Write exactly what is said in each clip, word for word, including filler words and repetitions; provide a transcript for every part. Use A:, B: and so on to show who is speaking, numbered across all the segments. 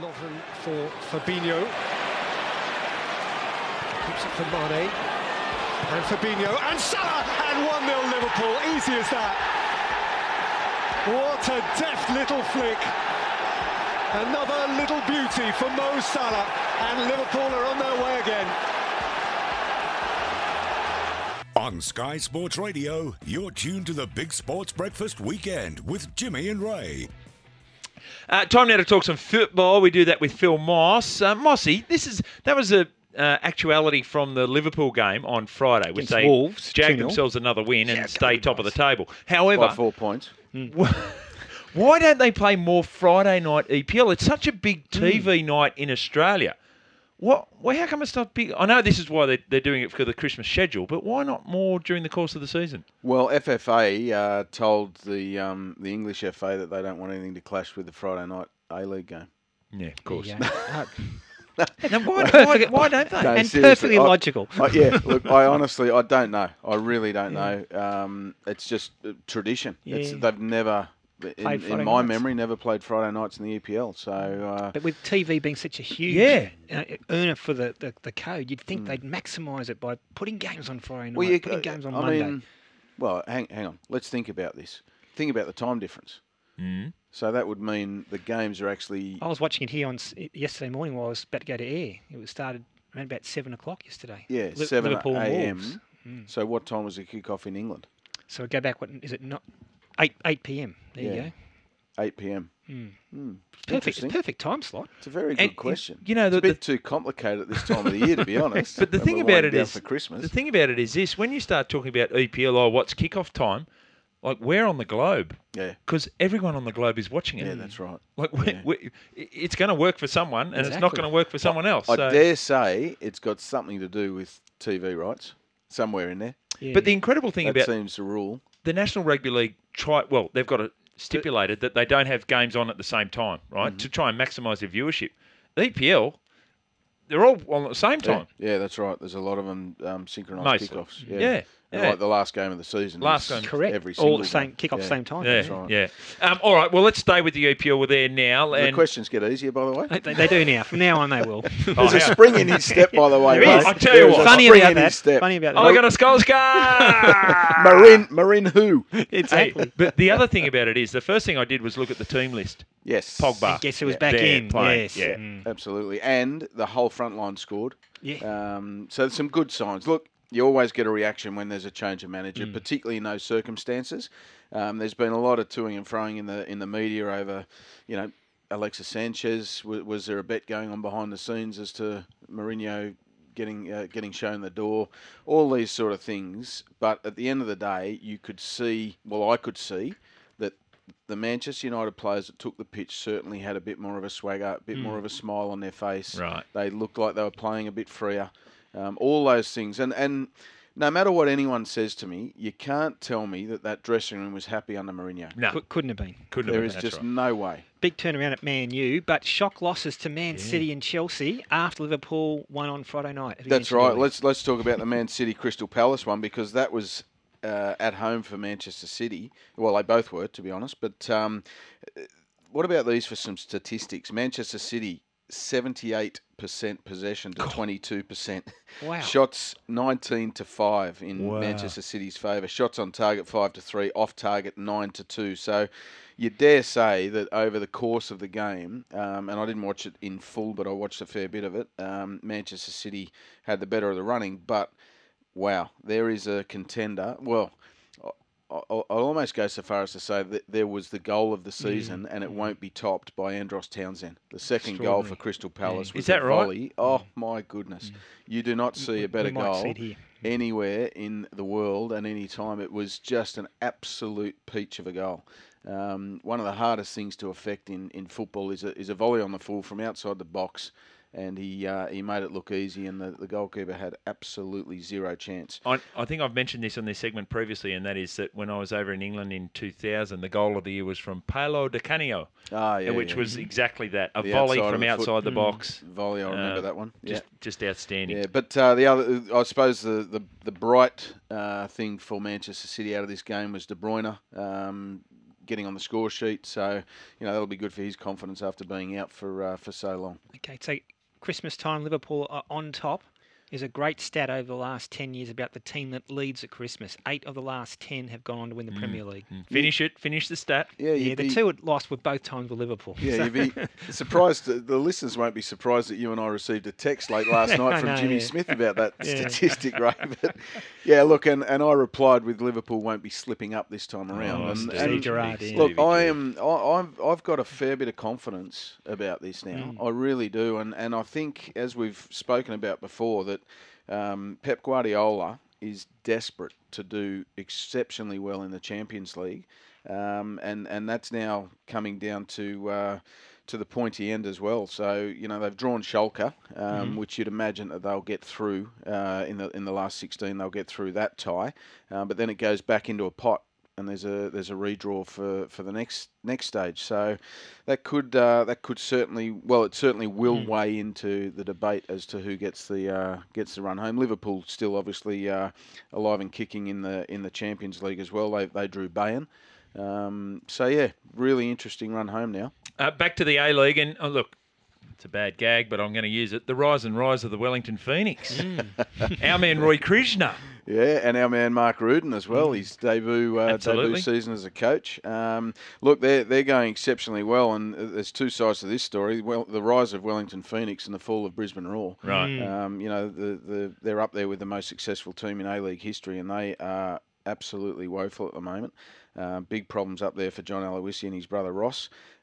A: Lovren for Fabinho. Keeps it for Mane. And Fabinho and Salah, and one nil Liverpool. Easy as that. What a deft little flick. Another little beauty for Mo Salah, and Liverpool are on their way again.
B: On Sky Sports Radio, you're tuned to the Big Sports Breakfast Weekend with Jimmy and Ray.
C: Uh, time now to talk some football. We do that with Phil Moss. Uh, Mossy, this is that was a uh, actuality from the Liverpool game on Friday, which
D: Against
C: they
D: Wolves,
C: jagged
D: two nil.
C: themselves another win
D: Yeah,
C: and stay
D: good
C: top of the
D: nice.
C: table. However,
E: By four points.
C: why don't they play more Friday night E P L? It's such a big T V night in Australia. What? Well, how come it's not big? I know this is why they're, they're doing it for the Christmas schedule, but why not more during the course of the season?
E: Well, F F A uh, told the um, the English F A that they don't want anything to clash with the Friday night A-League game.
C: Yeah, of course.
D: There you go.
C: Now, why, why, why don't they?
E: No,
D: and
E: seriously,
D: perfectly
E: I-
D: logical.
E: I, yeah, look, I honestly, I don't know. I really don't know. Um, it's just uh, tradition. It's,
D: Yeah.
E: they've never, in,
D: Played
E: in
D: Friday
E: my
D: nights.
E: memory, never played Friday nights in the E P L. So, uh,
D: But with T V being such a huge
C: Yeah.
D: uh, earner for the, the, the code, you'd think they'd maximise it by putting games on Friday night,
E: well, you,
D: putting games on
E: I
D: Monday.
E: mean, well, hang, hang on. Let's think about this. Think about the time difference.
C: Mm.
E: So that would mean the games are actually.
D: I was watching it here on s- yesterday morning while I was about to go to air. It was started around about seven o'clock yesterday.
E: Yeah,
D: Li-
E: seven
D: Liverpool and
E: a.m.
D: Wolves. Mm.
E: So what time was the kick-off in England?
D: So go back. What is it? Not eight eight p.m. There
E: Yeah.
D: you go.
E: eight p.m.
D: Mm.
E: Hmm.
D: Perfect.
E: Interesting.
D: It's perfect time slot.
E: It's a very good
C: And,
E: question.
C: you know,
E: it's
C: the-
E: a bit
C: the-
E: too complicated at this time of the year, to be honest.
C: But the
E: when
C: thing
E: we're
C: about
E: winding
C: it
E: down
C: is,
E: for Christmas.
C: the thing about it is this: when you start talking about E P L, oh, what's kickoff time? Like we're on the globe
E: Yeah,
C: because everyone on the globe is watching it.
E: yeah, that's right.
C: Like we,
E: Yeah.
C: we, it's going to work for someone, and it's not
D: Exactly.
C: going to work for someone else.
E: I
C: so-
E: dare say it's got something to do with T V rights somewhere in there.
D: Yeah.
C: But the incredible thing
E: That
C: about
E: seems to rule.
C: the National Rugby League, try well, they've got it stipulated that they don't have games on at the same time, right?
E: Mm-hmm.
C: To try and maximise their viewership. The E P L, they're all on at the same
E: Yeah,
C: time.
E: yeah, that's right. There's a lot of them um, synchronised
C: Mostly.
E: kickoffs.
C: Yeah,
E: Yeah. And
C: yeah.
E: Like the last game of the season.
C: Last
E: is
C: game.
D: correct.
E: Every
D: All
E: single
D: the same
E: game.
D: kick off
E: Yeah.
D: same time.
C: Yeah,
E: That's right.
C: yeah. Um, all right, well, let's stay with the E P L. We're there now.
E: The
C: And
E: questions get easier, by the way.
D: They, they do now. From now on, they will.
C: Oh,
E: There's a
C: how-
E: spring in his step, by the way.
D: There
E: mate.
D: is.
C: I tell you
E: There's
C: what.
E: a
D: Funny
E: spring
D: about
E: in
D: that.
E: his step.
D: Funny about
C: Oh, I
D: that.
C: got a Skolska!
E: Marin, Marin who?
D: Exactly.
C: Hey, but the other thing about it is, the first thing I did was look at the team list.
E: Yes.
C: Pogba.
D: And guess who was
E: Yeah.
D: back
C: There,
D: in?
C: playing,
D: Yes.
C: yeah.
D: Mm.
E: Absolutely. And the whole front line scored.
D: Yeah.
E: Um, so there's some good signs. Look, you always get a reaction when there's a change of manager,
D: Mm.
E: particularly in those circumstances. Um, there's been a lot of toing and froing in the in the media over, you know, Alexis Sanchez. Was, was there a bet going on behind the scenes as to Mourinho getting uh, getting shown the door? All these sort of things. But at the end of the day, you could see, well, I could see that the Manchester United players that took the pitch certainly had a bit more of a swagger, a bit more of a smile on their face.
C: Right.
E: They looked like they were playing a bit freer. Um, all those things. And, and no matter what anyone says to me, you can't tell me that that dressing room was happy under Mourinho.
C: No,
D: Cou- couldn't have been.
C: couldn't
E: There
C: have
E: is
C: been,
E: just
C: that's right.
E: no way.
D: Big turnaround at Man U, but shock losses to Man City and Chelsea after Liverpool won on Friday night. Have you
E: That's
D: mentioned
E: right.
D: earlier?
E: Let's let's talk about the Man City Crystal Palace one, because that was uh, at home for Manchester City. Well, they both were, to be honest. But um, what about these for some statistics? Manchester City, seventy-eight percent possession to twenty-two percent.
D: Wow.
E: Shots nineteen to five in
C: Wow.
E: Manchester City's favour. Shots on target five to three, off target nine to two. So you dare say that over the course of the game, um, and I didn't watch it in full, but I watched a fair bit of it, um, Manchester City had the better of the running. But wow, there is a contender. Well, I- I- I'll almost go so far as to say that there was the goal of the season, and it won't be topped by Andros Townsend. The second goal for
D: Extraordinary.
E: Crystal Palace
C: Is
E: was
C: that
E: a
C: right?
E: volley. Oh my goodness! You do not see
D: We-
E: a better
D: we might
E: goal
D: see it here.
E: anywhere in the world at any time. It was just an absolute peach of a goal. Um, one of the hardest things to affect in, in football is a, is a volley on the full from outside the box, and he uh, he made it look easy, and the, the goalkeeper had absolutely zero chance.
C: I, I think I've mentioned this on this segment previously, and that is that when I was over in England in two thousand, the goal of the year was from Paolo Di Canio,
E: Ah, yeah,
C: which
E: yeah.
C: was exactly that, a
E: The
C: volley
E: outside of
C: from
E: the foot.
C: outside the
D: Mm.
C: box.
E: volley. I remember
C: Uh,
E: that one.
C: Just,
E: yeah.
C: just outstanding.
E: Yeah, but uh, the other, I suppose, the the, the bright uh, thing for Manchester City out of this game was De Bruyne um, getting on the score sheet. So, you know, that'll be good for his confidence after being out for uh, for so long.
D: Okay, so Christmas time, Liverpool are on top. Is a great stat over the last ten years about the team that leads at Christmas. Eight of the last ten have gone on to win the mm. Premier League.
C: Mm. Finish it. Finish the stat.
E: Yeah,
D: yeah the
E: be,
D: two had lost with both times with Liverpool.
E: Yeah,
D: so.
E: you'd be surprised. The listeners won't be surprised that you and I received a text late last night from
D: know,
E: Jimmy
D: yeah.
E: Smith about that
D: yeah.
E: statistic, Ray. But yeah, look, and, and I replied with Liverpool won't be slipping up this time around.
C: Oh,
E: and,
C: Stevie
E: and
D: Gerrard, yeah.
E: look, I am. I, I've I've got a fair bit of confidence about this now.
D: Mm.
E: I really do, and and I think as we've spoken about before that. Um, Pep Guardiola is desperate to do exceptionally well in the Champions League, um, and and that's now coming down to uh, to the pointy end as well. So you know they've drawn Schalke, um, mm-hmm. which you'd imagine that they'll get through uh, in the in the last sixteen. They'll get through that tie, uh, but then it goes back into a pot. And there's a there's a redraw for, for the next next stage, so that could uh, that could certainly well it certainly will mm. weigh into the debate as to who gets the uh, gets the run home. Liverpool still obviously uh, alive and kicking in the in the Champions League as well. They they drew Bayern, um, so yeah, really interesting run home now.
C: Uh, back to the A League, and oh, look. It's a bad gag, but I'm going to use it. The rise and rise of the Wellington Phoenix. Mm. Our man Roy Krishna.
E: Yeah, and our man Mark Rudin as well. His debut uh, debut season as a coach. Um, look, they're they're going exceptionally well, and there's two sides to this story. Well, the rise of Wellington Phoenix and the fall of Brisbane Roar.
C: Right.
D: Mm.
E: Um, you know, the, the they're up there with the most successful team in A League history, and they are absolutely woeful at the moment. Uh, big problems up there for John Aloisi and his brother Ross,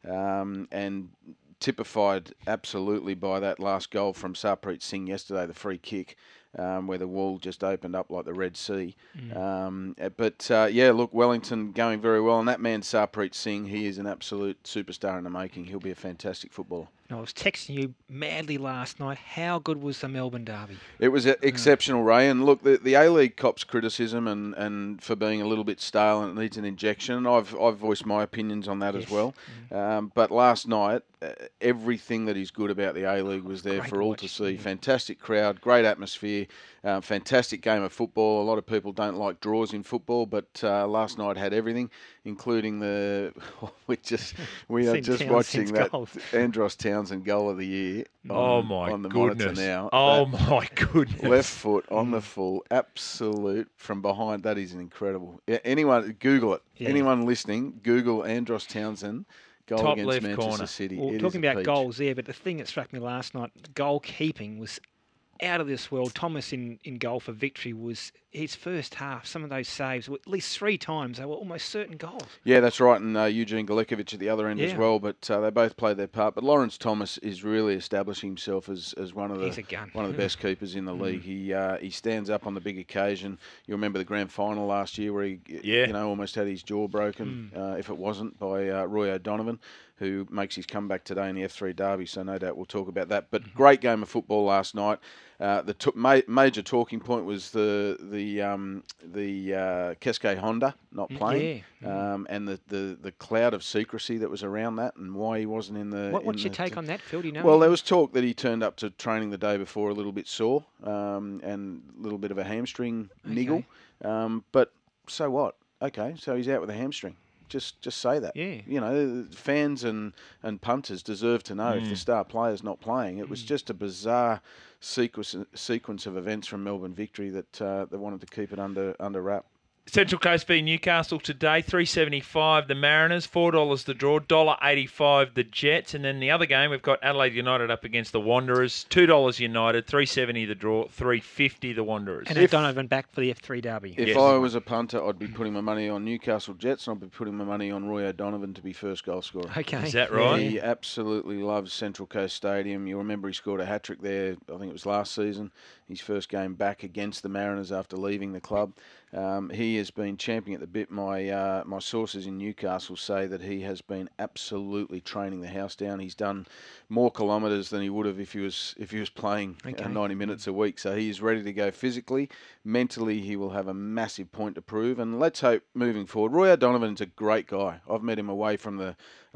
E: um, and. typified absolutely by that last goal from Sarpreet Singh yesterday, the free kick, um, where the wall just opened up like the Red Sea. Mm. Um, but, uh, yeah, look, Wellington going very well. And that man, Sarpreet Singh, he is an absolute superstar in the making. He'll be a fantastic footballer.
D: I was texting you madly last night. How good was the Melbourne derby?
E: It was exceptional, Ray. And look, the, the A-League cops criticism and, and for being a little bit stale and it needs an injection. I've I've voiced my opinions on that yes. as well. Mm. Um, but last night, uh, everything that is good about the A-League was there great for all watch. to see. Yeah. Fantastic crowd, great atmosphere, uh, fantastic game of football. A lot of people don't like draws in football, but uh, last night had everything, including the we just we are just watching that goals. Andros Townsend goal of the year. On,
C: oh my
E: on the
C: goodness!
E: monitor now.
C: Oh
E: that
C: my goodness!
E: Left foot on the full, absolute from behind. That is incredible. Yeah, anyone Google it. Yeah. Anyone listening, Google Andros Townsend. Goal
C: Top
E: against
C: left
E: Manchester
C: corner.
E: City.
D: Well,
E: it
D: talking about
E: peach.
D: goals there, but the thing that struck me last night, goalkeeping was out of this world. Thomas in, in goal for victory was his first half. Some of those saves, at least three times, they were almost certain goals.
E: Yeah, that's right. And uh, Eugene Galekovic at the other end
D: yeah.
E: as well. But uh, they both played their part. But Lawrence Thomas is really establishing himself as, as one of the
D: He's a gun.
E: one of the best keepers in the league. He uh, he stands up on the big occasion. You remember the grand final last year where he
C: yeah.
E: you know almost had his jaw broken, mm. uh, if it wasn't by uh, Roy O'Donovan, who makes his comeback today in the F three Derby, so no doubt we'll talk about that. But mm-hmm. great game of football last night. Uh, the t- ma- major talking point was the the um, the uh, Keisuke Honda not playing,
D: yeah.
E: um, and the, the, the cloud of secrecy that was around that, and why he wasn't in the.
D: What, what's
E: in
D: your
E: the
D: take
E: t-
D: on that, Phil? Do you know?
E: Well, there was talk that he turned up to training the day before a little bit sore, um, and a little bit of a hamstring okay. niggle, um, but so what? Okay, so he's out with a hamstring. Just just say that.
D: Yeah.
E: You know, fans and, and punters deserve to know mm. if the star player's not playing. It was
D: Mm.
E: just a bizarre sequence sequence of events from Melbourne Victory that uh, they wanted to keep it under under wrap.
C: Central Coast v Newcastle today, three seventy-five the Mariners, four dollars the draw, one dollar eighty-five the Jets. And then the other game, we've got Adelaide United up against the Wanderers, two dollars United, three seventy the draw, three fifty the Wanderers.
D: And O'Donovan back for the F three Derby.
E: If
C: yes.
E: I was a punter, I'd be putting my money on Newcastle Jets, and I'd be putting my money on Roy O'Donovan to be first goal scorer.
D: Okay.
C: Is that right?
E: He absolutely loves Central Coast Stadium. You remember he scored a hat-trick there, I think it was last season, his first game back against the Mariners after leaving the club. Um, he has been champing at the bit. My uh, my sources in Newcastle say that he has been absolutely training the house down. He's done more kilometres than he would have if he was if he was playing
D: okay.
E: uh, ninety minutes a week. So he is ready to go physically. Mentally, he will have a massive point to prove. And let's hope moving forward. Roy O'Donovan's a great guy. I've met him away from the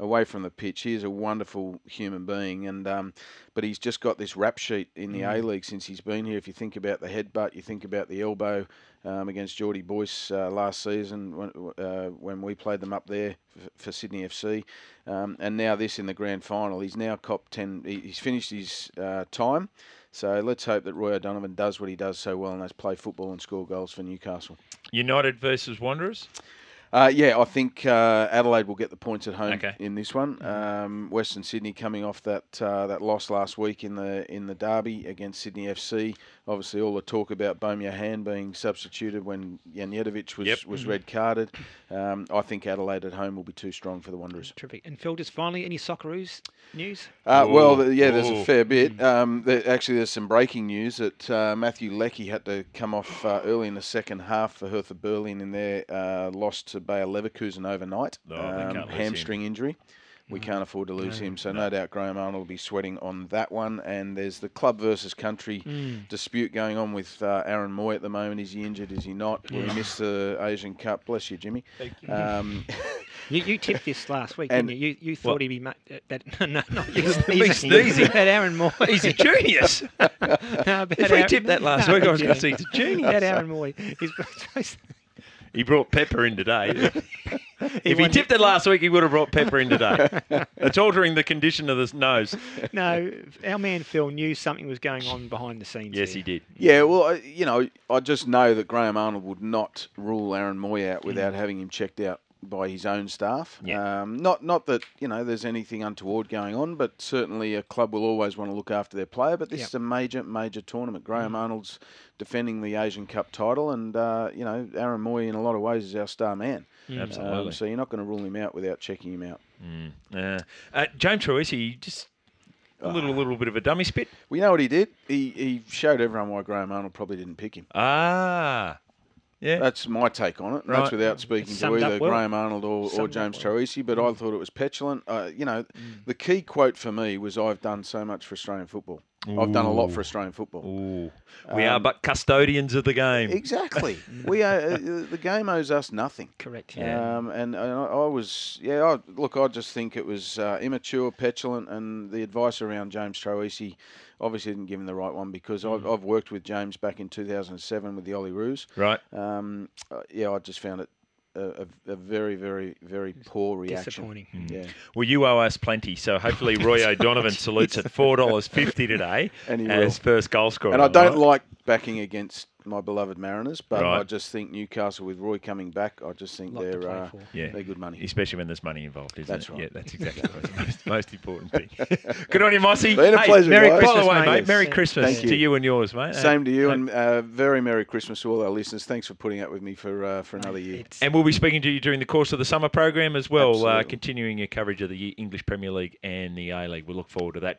E: away from the pitch. He is a wonderful human being, and um, but he's just got this rap sheet in the mm. A-League since he's been here. If you think about the headbutt, you think about the elbow um, against Geordie Boyce uh, last season when, uh, when we played them up there for, for Sydney F C, um, and now this in the grand final. He's now copped ten. He, he's finished his uh, time. So let's hope that Roy O'Donovan does what he does so well, and that's play football and score goals for Newcastle.
C: United versus Wanderers?
E: Uh, yeah, I think uh, Adelaide will get the points at home
C: okay.
E: in this one. Um, Western Sydney coming off that uh, that loss last week in the in the derby against Sydney F C. Obviously, all the talk about Bowmia Han being substituted when Janjetovic was,
C: yep.
E: was red carded. Um, I think Adelaide at home will be too strong for the Wanderers.
D: Terrific. And Phil, just finally, any Socceroos news?
E: Uh, well, the, yeah, there's a fair bit. Um, there, actually, there's some breaking news that uh, Matthew Leckie had to come off uh, early in the second half for Hertha Berlin in their uh, loss to Bayer Leverkusen overnight.
C: Oh,
E: um, hamstring injury. We
D: Mm.
E: can't afford to lose
D: No,
E: him, so
C: no.
E: no doubt Graham Arnold will be sweating on that one. And there's the club versus country
D: Mm.
E: dispute going on with uh, Aaron Moy at the moment. Is he injured? Is he not? Will
D: Yeah.
E: he miss the Asian Cup? Bless you, Jimmy.
C: Thank you.
E: Um,
D: You, you tipped this last week,
E: And-
D: didn't you? You, you thought
C: What?
D: he'd be... Ma- that, no, no, not you
C: Me
D: sneezing.
C: sneezing.
D: About Aaron Moy.
C: He's a genius.
D: No, about
C: If we
D: Aaron-
C: tipped that last
D: No,
C: week, I was going
D: yeah.
C: to say he's a genius.
D: About Aaron Moy. He's
C: He brought Pepper in today. if he
D: wanted-
C: tipped it last week, he would have brought Pepper in today. It's altering the condition of the nose.
D: No, our man Phil knew something was going on behind the scenes.
C: Yes,
D: here.
C: he did.
E: Yeah, well, I- you know, I just know that Graham Arnold would not rule Aaron Moy out without having him checked out by his own staff.
C: Yeah.
E: Um, not not that, you know, there's anything untoward going on, but certainly a club will always want to look after their player. But this
D: Yep.
E: is a major, major tournament. Graham Arnold's defending the Asian Cup title, and, uh, you know, Aaron Moy in a lot of ways is our star man.
C: Absolutely.
E: Um, so you're not going to rule him out without checking him out.
C: Mm. Uh, uh, James Troisi, just a little, little bit of a dummy spit.
E: Well, you know what he did? He, he showed everyone why Graham Arnold probably didn't pick him.
C: Ah, yeah.
E: That's my take on it. And
C: Right.
E: That's without speaking to
D: Summed up
E: either
D: well.
E: Graham Arnold or, or
D: Summed
E: James
D: up well.
E: Troisi, but I thought it was petulant. Uh, you know, the key quote for me was, "I've done so much for Australian football. I've done a lot for Australian football."
C: Ooh. We are
E: Um,
C: but custodians of the game.
E: Exactly. we are, uh, the game owes us nothing.
D: Correct.
C: Yeah.
E: Um, and, and I, I was, yeah, I, look, I just think it was uh, immature, petulant, and the advice around James Troisi obviously didn't give him the right one, because I've, I've worked with James back in two thousand seven with the Ollie Roos.
C: Right.
E: Um, uh, yeah, I just found it a, a, a very, very, very poor reaction.
D: Disappointing.
E: Yeah,
C: Well, you owe us plenty, so hopefully Roy O'Donovan salutes at four dollars fifty today
E: And he
C: as
E: will.
C: first goal scorer.
E: and I
C: of the
E: don't
C: night.
E: like backing against my beloved Mariners, but
C: Right.
E: I just think Newcastle with Roy coming back, I just think
D: Lot to
E: they're
D: play
E: uh,
D: for.
C: Yeah.
E: they're good money.
C: Especially when there's money involved, isn't
E: That's
C: it?
E: right.
C: Yeah, that's exactly the most, most important thing. Good on you, Mossy.
E: Been a
C: Hey,
E: pleasure,
C: Merry
E: guys.
C: By the
D: Christmas,
C: way,
D: mate.
C: mate, Merry
D: Yes.
C: Christmas
E: Thank
C: to
E: you.
C: you and yours, mate.
E: Same to you,
C: Uh,
E: and uh, very Merry Christmas to all our listeners. Thanks for putting up with me for uh, for another year.
D: It's,
C: And we'll be speaking to you during the course of the summer program as well, uh,
E: Absolutely.
C: continuing your coverage of the English Premier League and the A-League. We'll look forward to that.